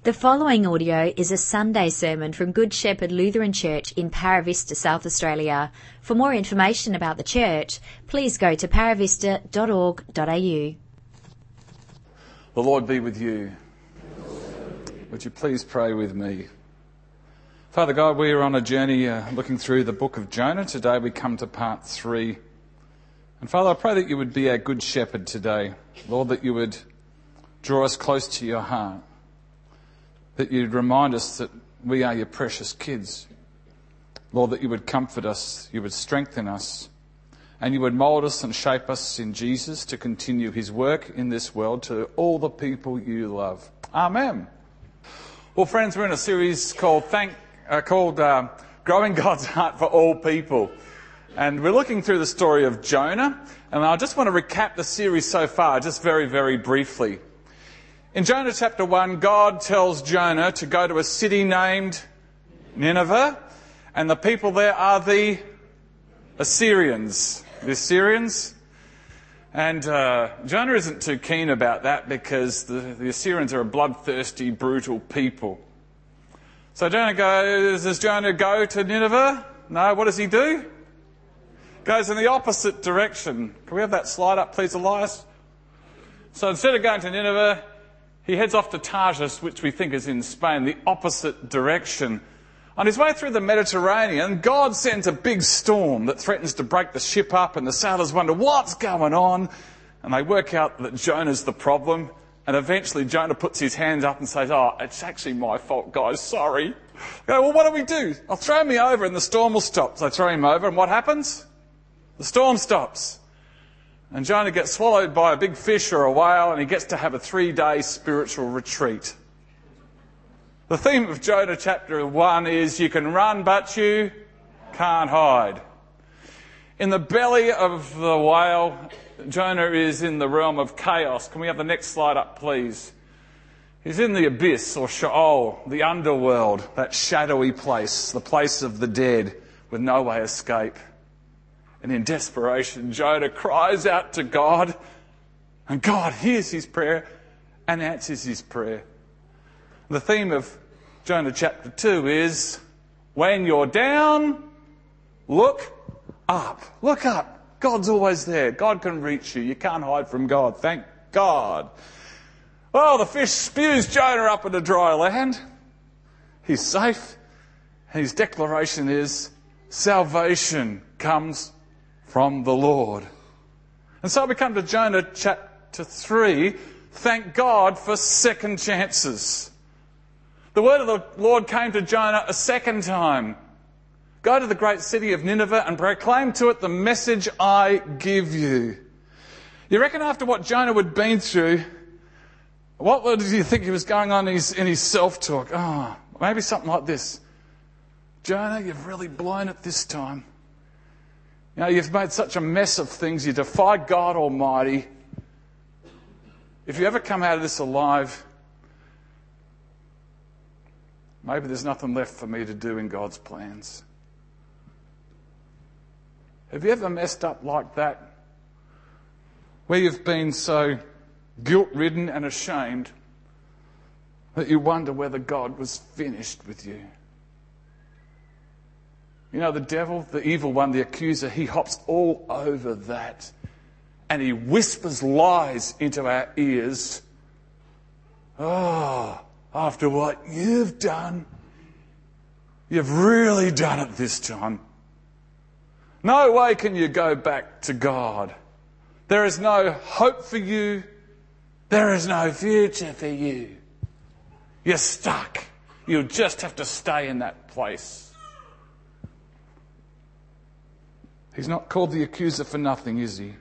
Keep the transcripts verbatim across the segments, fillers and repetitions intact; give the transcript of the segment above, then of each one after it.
The following audio is a Sunday sermon from Good Shepherd Lutheran Church in Paravista, South Australia. For more information about the church, please go to paravista dot org dot a u. The Lord be with you. Would you please pray with me? Father God, we are on a journey uh, looking through the book of Jonah. Today we come to part three. And Father, I pray that you would be our good shepherd today. Lord, that you would draw us close to your heart. That you'd remind us that we are your precious kids. Lord, that you would comfort us, you would strengthen us, and you would mould us and shape us in Jesus to continue his work in this world to all the people you love. Amen. Well, friends, we're in a series called Thank, uh, called uh, Growing God's Heart for All People. And we're looking through the story of Jonah, and I just want to recap the series so far, just very, very briefly. In Jonah chapter one, God tells Jonah to go to a city named Nineveh, and the people there are the Assyrians. The Assyrians. And uh, Jonah isn't too keen about that because the, the Assyrians are a bloodthirsty, brutal people. So Jonah goes, does Jonah go to Nineveh? No, what does he do? Goes in the opposite direction. Can we have that slide up, please, Elias? So instead of going to Nineveh, he heads off to Tarsus, which we think is in Spain, the opposite direction. On his way through the Mediterranean, God sends a big storm that threatens to break the ship up, and the sailors wonder what's going on. And they work out that Jonah's the problem. And eventually Jonah puts his hands up and says, oh, it's actually my fault, guys, sorry. They go, well, what do we do? I'll throw me over and the storm will stop. So they throw him over, and what happens? The storm stops. And Jonah gets swallowed by a big fish or a whale, and he gets to have a three-day spiritual retreat. The theme of Jonah chapter one is you can run, but you can't hide. In the belly of the whale, Jonah is in the realm of chaos. Can we have the next slide up, please? He's in the abyss, or Sheol, the underworld, that shadowy place, the place of the dead, with no way escape. And in desperation, Jonah cries out to God, and God hears his prayer and answers his prayer. The theme of Jonah chapter two is, when you're down, look up. Look up. God's always there. God can reach you. You can't hide from God. Thank God. Well, the fish spews Jonah up into dry land. He's safe. His declaration is, salvation comes from the Lord. And so we come to Jonah chapter three. Thank God for second chances. The word of the Lord came to Jonah a second time. Go to the great city of Nineveh and proclaim to it the message I give you. You reckon after what Jonah had been through, what do you think he was going on in his, in his self-talk? Oh, maybe something like this. Jonah, you've really blown it this time. You know, you've made such a mess of things. You defied God Almighty. If you ever come out of this alive, maybe there's nothing left for me to do in God's plans. Have you ever messed up like that? Where you've been so guilt-ridden and ashamed that you wonder whether God was finished with you? You know, the devil, the evil one, the accuser, he hops all over that. And he whispers lies into our ears. Oh, after what you've done, you've really done it this time. No way can you go back to God. There is no hope for you. There is no future for you. You're stuck. You'll just have to stay in that place. He's not called the accuser for nothing, is he?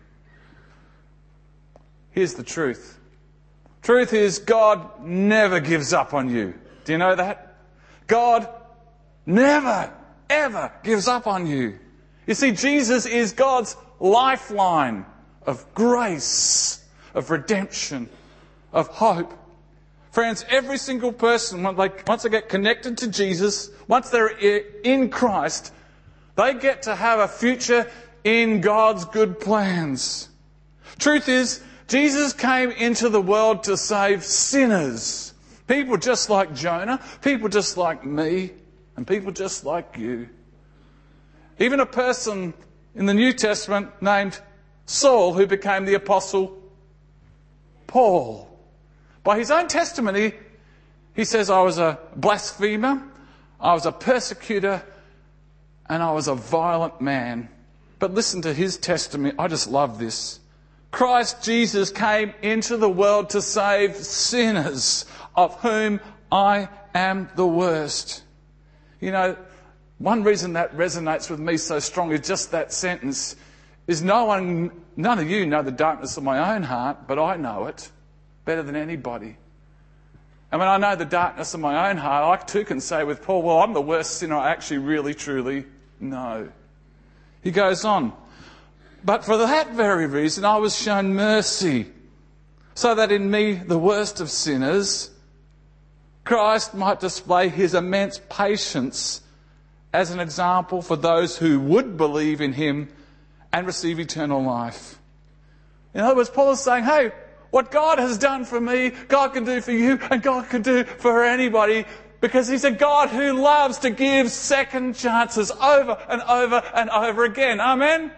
Here's the truth. Truth is, God never gives up on you. Do you know that? God never, ever gives up on you. You see, Jesus is God's lifeline of grace, of redemption, of hope. Friends, every single person, once they get connected to Jesus, once they're in Christ, they get to have a future in God's good plans. Truth is, Jesus came into the world to save sinners, People just like Jonah, people just like me, and people just like you. Even a person in the New Testament named Saul, who became the Apostle Paul. By his own testimony, he says, I was a blasphemer, I was a persecutor, and I was a violent man. But listen to his testimony. I just love this. Christ Jesus came into the world to save sinners, of whom I am the worst. You know, one reason that resonates with me so strongly, just that sentence, is no one, none of you know the darkness of my own heart, but I know it better than anybody. And when I know the darkness of my own heart, I too can say with Paul, well, I'm the worst sinner I actually really, truly know. He goes on, but for that very reason I was shown mercy, so that in me, the worst of sinners, Christ might display his immense patience as an example for those who would believe in him and receive eternal life. In other words, Paul is saying, hey, what God has done for me, God can do for you, and God can do for anybody, because he's a God who loves to give second chances over and over and over again. Amen?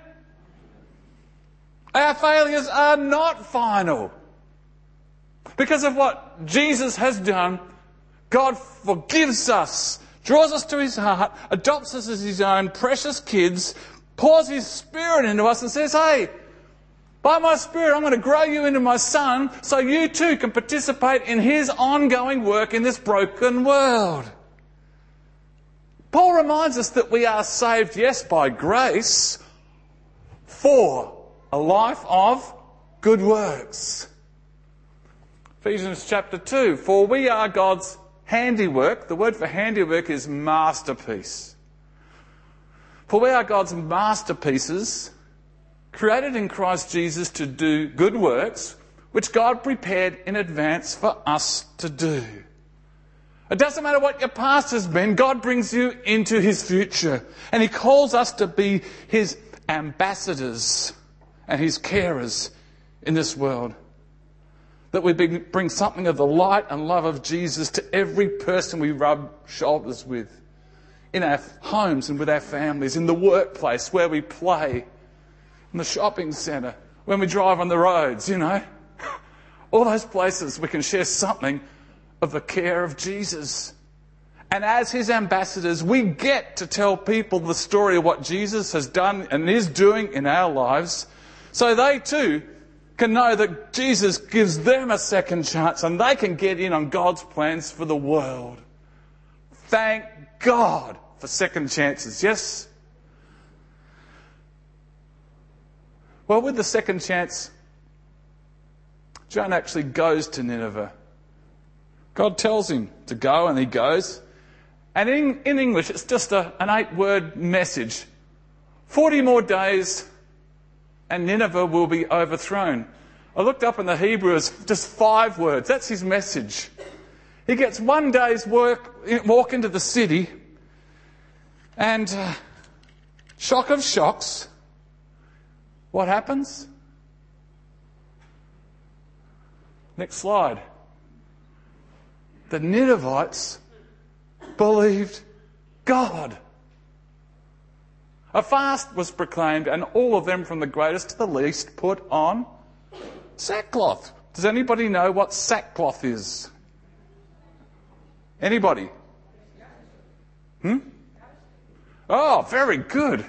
Our failures are not final. Because of what Jesus has done, God forgives us, draws us to his heart, adopts us as his own precious kids, pours his Spirit into us and says, hey, by my Spirit I'm going to grow you into my Son so you too can participate in his ongoing work in this broken world. Paul reminds us that we are saved, yes, by grace, for a life of good works. Ephesians chapter two, for we are God's handiwork. The word for handiwork is masterpiece. For we are God's masterpieces, created in Christ Jesus to do good works, which God prepared in advance for us to do. It doesn't matter what your past has been, God brings you into his future. And he calls us to be his ambassadors and his carers in this world. That we bring something of the light and love of Jesus to every person we rub shoulders with. In our homes and with our families, in the workplace, where we play, in the shopping centre, when we drive on the roads, you know. All those places we can share something of the care of Jesus. And as his ambassadors, we get to tell people the story of what Jesus has done and is doing in our lives, so they too can know that Jesus gives them a second chance and they can get in on God's plans for the world. Thank God for second chances, yes? Well, with the second chance, Jonah actually goes to Nineveh. God tells him to go and he goes. And in, in English, it's just a, an eight-word message. Forty more days and Nineveh will be overthrown. I looked up in the Hebrew, it's just five words. That's his message. He gets one day's work, walk into the city, and uh, shock of shocks, what happens? Next slide. The Ninevites believed God. A fast was proclaimed, and all of them, from the greatest to the least, put on sackcloth. Does anybody know what sackcloth is? Anybody? Hmm? Oh, very good.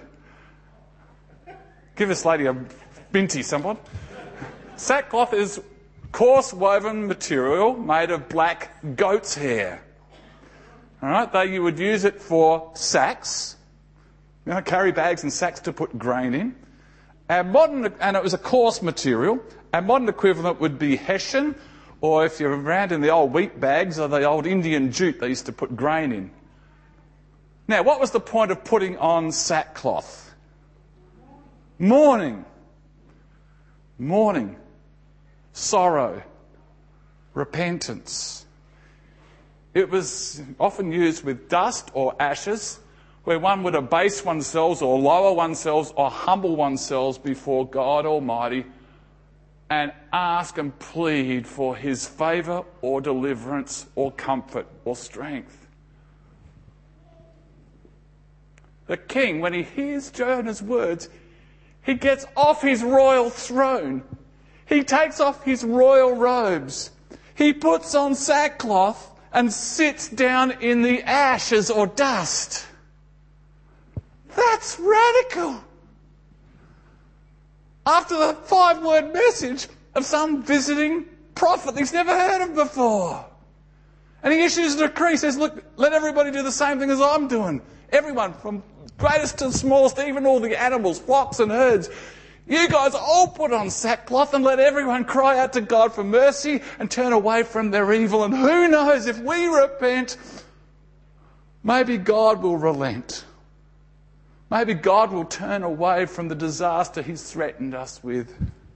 Give this lady a binty, someone. Sackcloth is coarse woven material made of black goat's hair. All right, though you would use it for sacks, you know, carry bags and sacks to put grain in. Our modern, and it was a coarse material. Our modern equivalent would be hessian, or if you're around in the old wheat bags, or the old Indian jute they used to put grain in. Now, what was the point of putting on sackcloth? Mourning. Mourning. Sorrow. Repentance. It was often used with dust or ashes, where one would abase oneself or lower oneself or humble oneself before God Almighty and ask and plead for his favour or deliverance or comfort or strength. The king, when he hears Jonah's words, he gets off his royal throne. He takes off his royal robes. He puts on sackcloth and sits down in the ashes or dust. That's radical. After the five-word message of some visiting prophet he's never heard of before. And he issues a decree, says, look, let everybody do the same thing as I'm doing. Everyone, from greatest to smallest, even all the animals, flocks and herds. You guys all put on sackcloth and let everyone cry out to God for mercy and turn away from their evil. And who knows, if we repent, maybe God will relent. Maybe God will turn away from the disaster he's threatened us with.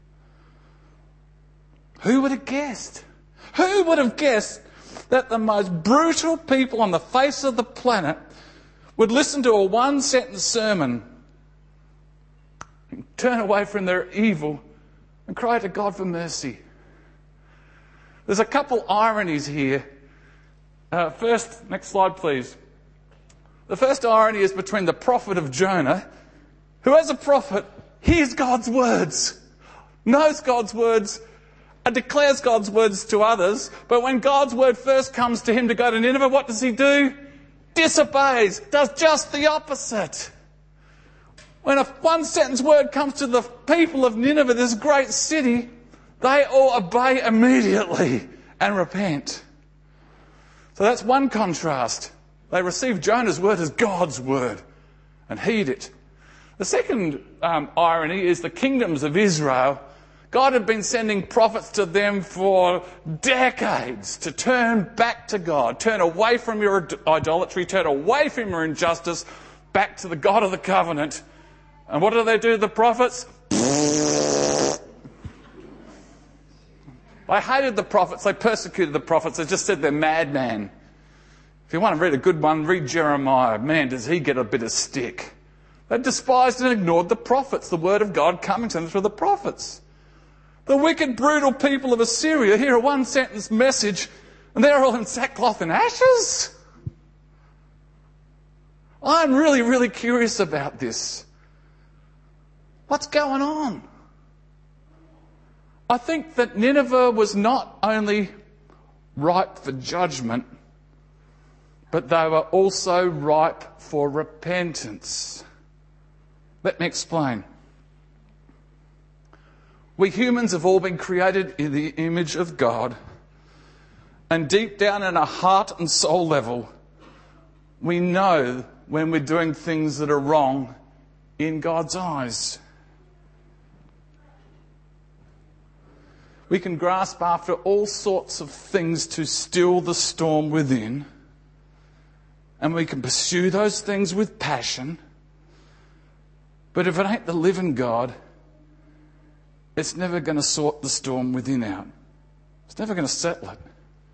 Who would have guessed? Who would have guessed that the most brutal people on the face of the planet would listen to a one-sentence sermon, turn away from their evil and cry to God for mercy? There's a couple ironies here. Uh, first, next slide please. The first irony is between the prophet of Jonah, who as a prophet hears God's words, knows God's words, and declares God's words to others, but when God's word first comes to him to go to Nineveh, what does he do? Disobeys, does just the opposite. When a one-sentence word comes to the people of Nineveh, this great city, they all obey immediately and repent. So that's one contrast. They receive Jonah's word as God's word and heed it. The second um, irony is the kingdoms of Israel. God had been sending prophets to them for decades to turn back to God, turn away from your idolatry, turn away from your injustice, back to the God of the covenant. And what do they do to the prophets? They hated the prophets, they persecuted the prophets, they just said they're madman. If you want to read a good one, read Jeremiah. Man, does he get a bit of stick. They despised and ignored the prophets, the word of God coming to them through the prophets. The wicked, brutal people of Assyria hear a one-sentence message and they're all in sackcloth and ashes. I'm really, really curious about this. What's going on? I think that Nineveh was not only ripe for judgment, but they were also ripe for repentance. Let me explain. We humans have all been created in the image of God, and deep down in our heart and soul level, we know when we're doing things that are wrong in God's eyes. We can grasp after all sorts of things to still the storm within, and we can pursue those things with passion. But if it ain't the living God, it's never going to sort the storm within out. It's never going to settle it.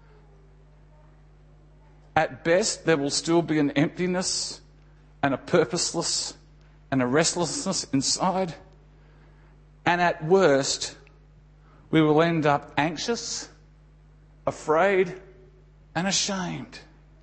At best, there will still be an emptiness and a purposeless and a restlessness inside. And at worst, we will end up anxious, afraid, and ashamed.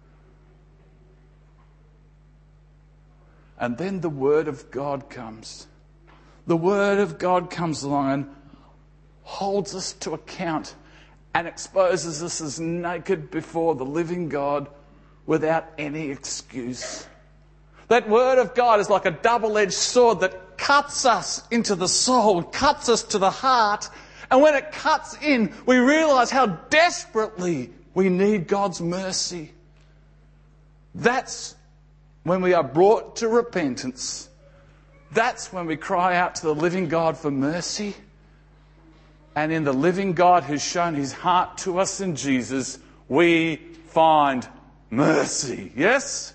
And then the Word of God comes. The Word of God comes along and holds us to account and exposes us as naked before the living God without any excuse. That Word of God is like a double-edged sword that cuts us into the soul, cuts us to the heart. And when it cuts in, we realise how desperately we need God's mercy. That's when we are brought to repentance. That's when we cry out to the living God for mercy. And in the living God who's shown his heart to us in Jesus, we find mercy. Yes?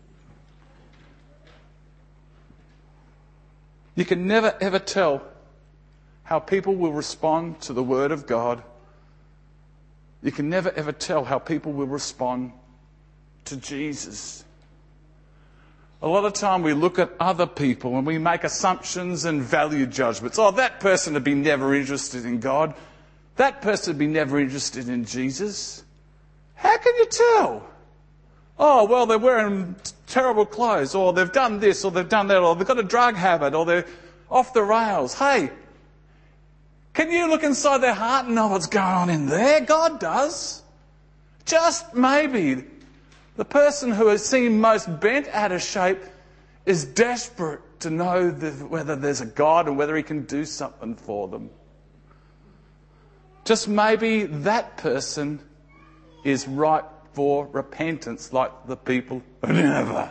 You can never ever tell how people will respond to the Word of God. You can never ever tell how people will respond to Jesus. A lot of time we look at other people and we make assumptions and value judgments. Oh, that person would be never interested in God. That person would be never interested in Jesus. How can you tell? Oh, well, they're wearing terrible clothes, or they've done this, or they've done that, or they've got a drug habit, or they're off the rails. Hey, can you look inside their heart and know what's going on in there? God does. Just maybe the person who has seemed most bent out of shape is desperate to know the, whether there's a God and whether he can do something for them. Just maybe that person is ripe for repentance like the people of Nineveh.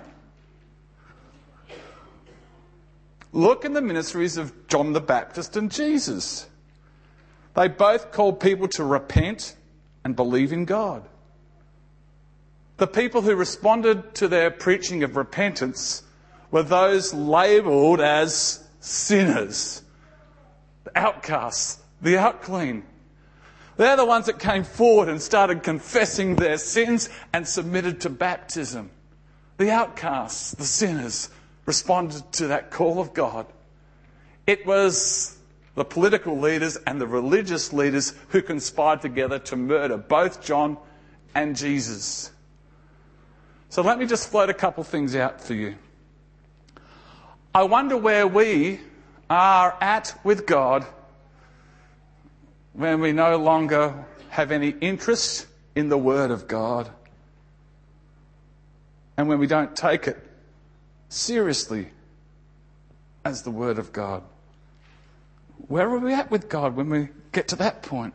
Look in the ministries of John the Baptist and Jesus. They both called people to repent and believe in God. The people who responded to their preaching of repentance were those labelled as sinners, the outcasts, the outclean. They're the ones that came forward and started confessing their sins and submitted to baptism. The outcasts, the sinners, responded to that call of God. It was the political leaders and the religious leaders who conspired together to murder both John and Jesus. So let me just float a couple things out for you. I wonder where we are at with God when we no longer have any interest in the Word of God and when we don't take it seriously as the Word of God. Where are we at with God when we get to that point?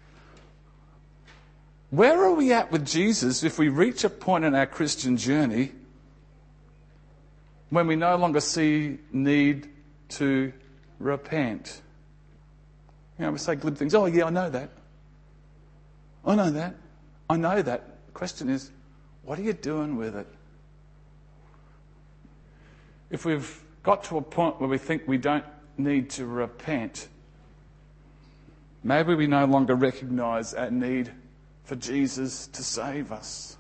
Where are we at with Jesus if we reach a point in our Christian journey when we no longer see need to repent? You know, we say glib things. Oh, yeah, I know that. I know that. I know that. The question is, what are you doing with it? If we've got to a point where we think we don't need to repent, maybe we no longer recognise our need for Jesus to save us.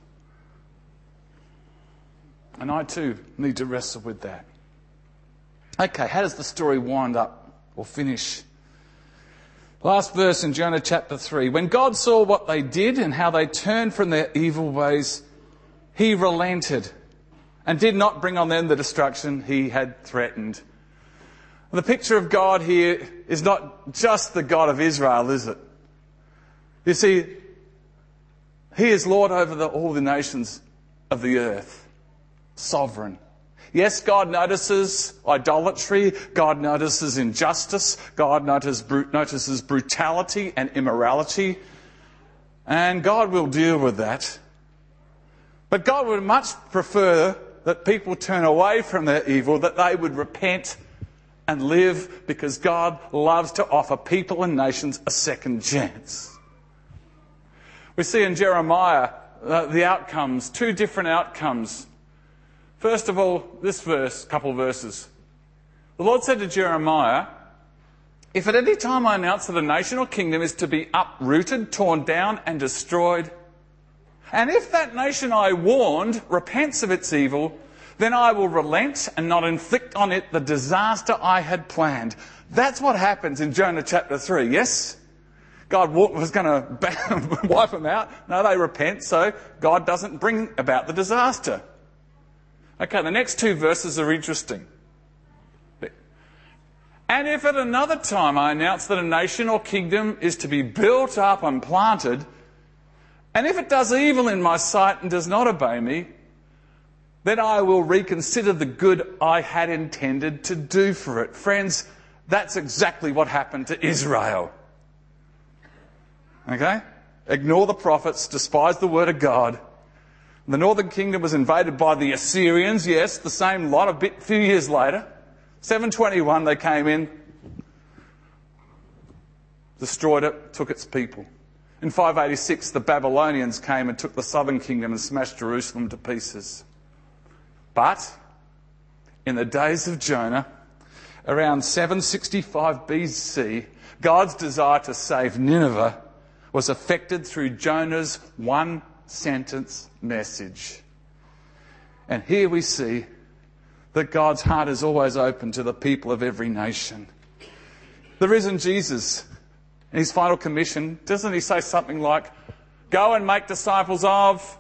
And I too need to wrestle with that. Okay, how does the story wind up or finish? Last verse in Jonah chapter three. When God saw what they did and how they turned from their evil ways, he relented and did not bring on them the destruction he had threatened. The picture of God here is not just the God of Israel, is it? You see, he is Lord over the, all the nations of the earth. Sovereign. Yes, God notices idolatry. God notices injustice. God notices, notices brutality and immorality. And God will deal with that. But God would much prefer that people turn away from their evil, that they would repent and live, because God loves to offer people and nations a second chance. We see in Jeremiah uh, the outcomes, two different outcomes. First of all, this verse, couple of verses. The Lord said to Jeremiah, if at any time I announce that a nation or kingdom is to be uprooted, torn down and destroyed, and if that nation I warned repents of its evil, then I will relent and not inflict on it the disaster I had planned. That's what happens in Jonah chapter three, yes? God was going to wipe them out. No, they repent, so God doesn't bring about the disaster. Okay, the next two verses are interesting. And if at another time I announce that a nation or kingdom is to be built up and planted, and if it does evil in my sight and does not obey me, then I will reconsider the good I had intended to do for it. Friends, that's exactly what happened to Israel. Okay? Ignore the prophets, despise the word of God. The northern kingdom was invaded by the Assyrians, yes, the same lot, a bit, few years later. seven twenty-one they came in, destroyed it, took its people. In five eighty-six the Babylonians came and took the southern kingdom and smashed Jerusalem to pieces. But in the days of Jonah, around seven sixty-five B C, God's desire to save Nineveh was effected through Jonah's one sentence message. And here we see that God's heart is always open to the people of every nation. The risen Jesus, in his final commission, doesn't he say something like, go and make disciples of,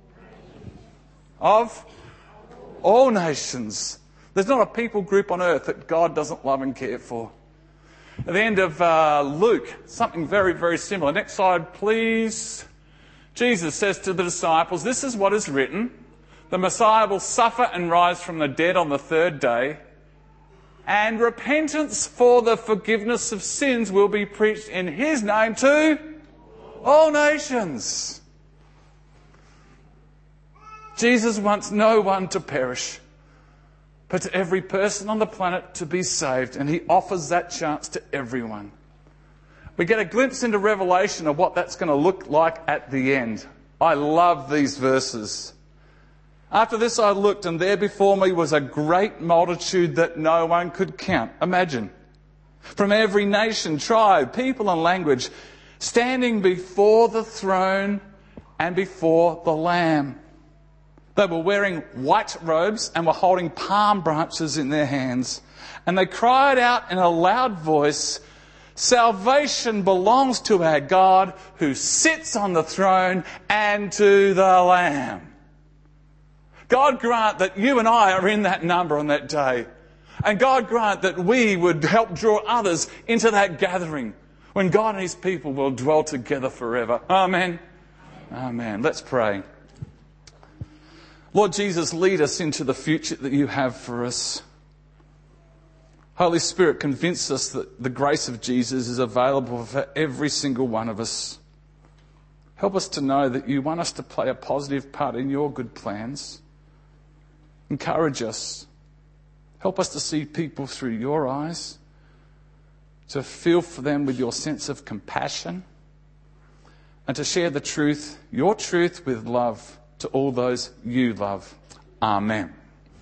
of all nations. There's not a people group on earth that God doesn't love and care for. At the end of uh, Luke, something very, very similar. Next slide, please. Jesus says to the disciples, this is what is written. The Messiah will suffer and rise from the dead on the third day, and repentance for the forgiveness of sins will be preached in his name to all nations. Jesus wants no one to perish, but to every person on the planet to be saved, and he offers that chance to everyone. We get a glimpse into Revelation of what that's going to look like at the end. I love these verses. After this I looked, and there before me was a great multitude that no one could count. Imagine. From every nation, tribe, people and language, standing before the throne and before the Lamb. They were wearing white robes and were holding palm branches in their hands. And they cried out in a loud voice, salvation belongs to our God who sits on the throne and to the Lamb. God grant that you and I are in that number on that day. And God grant that we would help draw others into that gathering when God and his people will dwell together forever. Amen. Amen. Let's pray. Lord Jesus, lead us into the future that you have for us. Holy Spirit, convince us that the grace of Jesus is available for every single one of us. Help us to know that you want us to play a positive part in your good plans. Encourage us. Help us to see people through your eyes, to feel for them with your sense of compassion, and to share the truth, your truth, with love to all those you love. Amen.